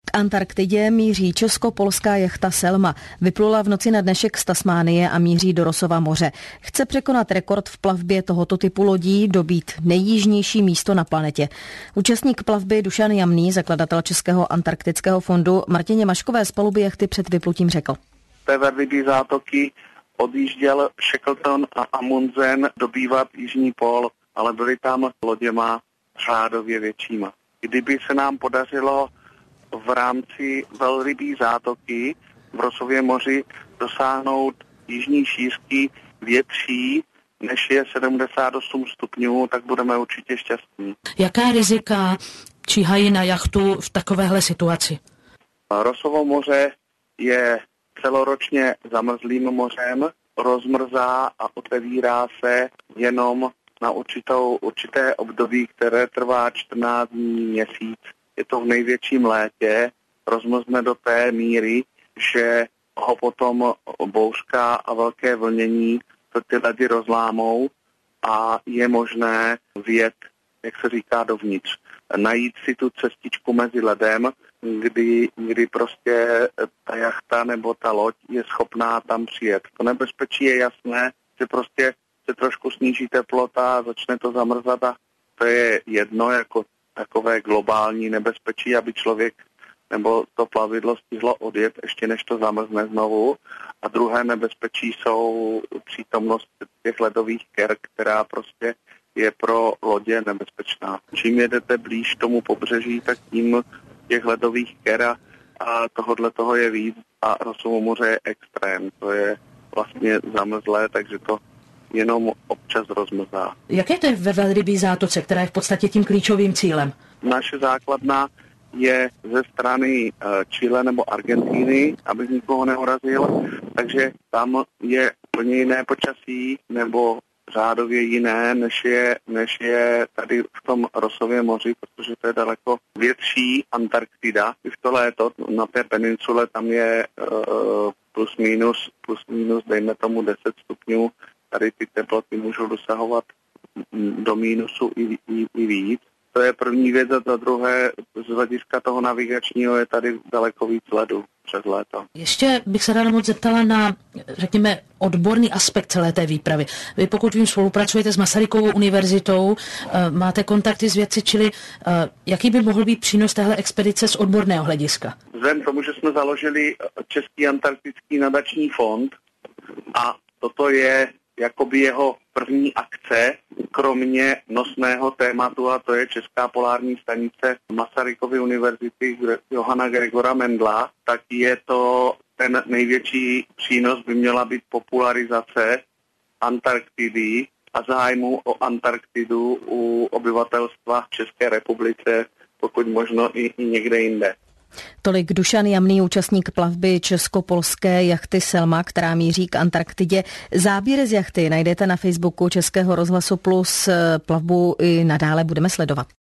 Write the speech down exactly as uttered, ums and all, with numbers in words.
K Antarktidě míří česko-polská jachta Selma. Vyplula v noci na dnešek z Tasmánie a míří do Rossova moře. Chce překonat rekord v plavbě tohoto typu lodí, dobít nejjižnější místo na planetě. Účastník plavby Dušan Jamný, zakladatel Českého antarktického fondu, Martině Maškové z paluby jachty před vyplutím řekl. Té Velrybí zátoky odjížděl Shackleton a Amundsen dobývat jižní pól, ale byly tam loděma řádově většíma. Kdyby se nám podařilo v rámci Velrybí zátoky v Rossově moři dosáhnout jižní šířky větší, než je sedmdesát osm stupňů, tak budeme určitě šťastní. Jaká rizika číhají na jachtu v takovéhle situaci? Rossovo moře je celoročně zamrzlým mořem, rozmrzá a otevírá se jenom na určitou, určité období, které trvá čtrnáct dní, měsíc. Je to v největším létě, rozmrzne do té míry, že ho potom bouřka a velké vlnění to ty ledy rozlámou a je možné vjet, jak se říká, dovnitř. Najít si tu cestičku mezi ledem, kdy, kdy prostě ta jachta nebo ta loď je schopná tam přijet. To nebezpečí je jasné, že prostě se trošku sníží teplota a začne to zamrzat a to je jedno jako takové globální nebezpečí, aby člověk nebo to plavidlo stihlo odjet ještě než to zamrzne znovu. A druhé nebezpečí jsou přítomnost těch ledových ker, která prostě je pro lodě nebezpečná. Čím jedete blíž tomu pobřeží, tak tím těch ledových ker a tohodle toho je víc a Rossovo moře je extrém. To je vlastně zamrzlé, takže to jenom občas rozmrzá. Jak je to ve Velrybí zátoce, která je v podstatě tím klíčovým cílem? Naše základna je ze strany Chile nebo Argentíny, abych nikoho neurazil, takže tam je úplně jiné počasí nebo řádově jiné, než je, než je tady v tom Rossově moři, protože to je daleko větší Antarktida. I v to léto na té peninsule tam je uh, plus minus, plus minus, dejme tomu deset stupňů. Tady ty teploty můžou dosahovat do mínusu i, i, i víc. To je první věc a za druhé z hlediska toho navigačního je tady daleko víc ledu přes léto. Ještě bych se ráda moc zeptala na, řekněme, odborný aspekt celé té výpravy. Vy, pokud vím, spolupracujete s Masarykovou univerzitou, máte kontakty s vědci, čili jaký by mohl být přínos téhle expedice z odborného hlediska? Vzhledem k tomu, že jsme založili Český antarktický nadační fond a toto je jakoby jeho první akce, kromě nosného tématu, a to je Česká polární stanice Masarykovy univerzity Johana Gregora Mendla, tak je to ten největší přínos by měla být popularizace Antarktidy a zájmu o Antarktidu u obyvatelstva v České republice, pokud možno i, i někde jinde. Tolik Dušan Jamný, účastník plavby česko-polské jachty Selma, která míří k Antarktidě. Záběry z jachty najdete na Facebooku Českého rozhlasu Plus. Plavbu i nadále budeme sledovat.